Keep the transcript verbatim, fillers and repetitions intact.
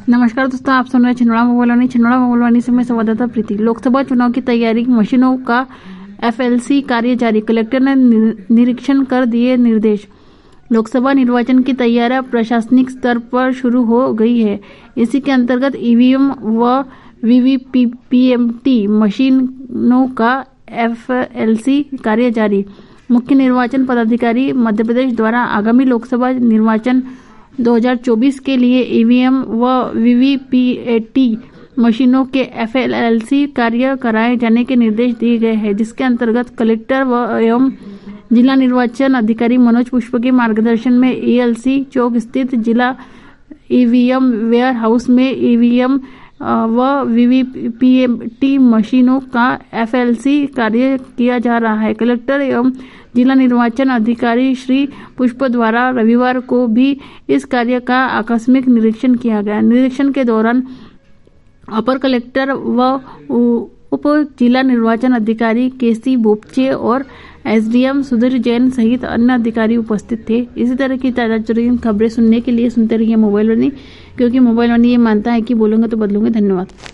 नमस्कार दोस्तों, आप सुन रहे हैं छिंदवाड़ा मोबाइल वाणी। छिंदवाड़ा मोबाइल वाणी से मैं संवाददाता प्रीति। लोकसभा चुनाव की तैयारी, मशीनों का एफएलसी कार्य जारी, कलेक्टर ने निरीक्षण कर दिए निर्देश। लोकसभा निर्वाचन की तैयारियां प्रशासनिक स्तर पर शुरू हो गई है। इसी के अंतर्गत ईवीएम व वीवीपीएटी मशीनों का एफएलसी कार्य जारी। मुख्य निर्वाचन पदाधिकारी मध्य प्रदेश द्वारा आगामी लोकसभा निर्वाचन दो हज़ार चौबीस के लिए ईवीएम व वीवीपीएटी मशीनों के एफएलसी कार्य कराए जाने के निर्देश दिए गए हैं, जिसके अंतर्गत कलेक्टर व एवं जिला निर्वाचन अधिकारी मनोज पुष्प के मार्गदर्शन में ईएलसी चौक स्थित जिला ईवीएम वेयर हाउस में ईवीएम व वीवीपीएटी मशीनों का एफएलसी कार्य किया जा रहा है। कलेक्टर एवं जिला निर्वाचन अधिकारी श्री पुष्प द्वारा रविवार को भी इस कार्य का आकस्मिक निरीक्षण किया गया। निरीक्षण के दौरान अपर कलेक्टर व उप जिला निर्वाचन अधिकारी केसी बोपचे और एसडीएम सुधीर जैन सहित अन्य अधिकारी उपस्थित थे। इसी तरह की ताजा तरीन खबरें सुनने के लिए सुनते रहिए मोबाइल वाणी, क्योंकि मोबाइल वाणी ये मानता है कि बोलूंगे तो बदलूंगे। धन्यवाद।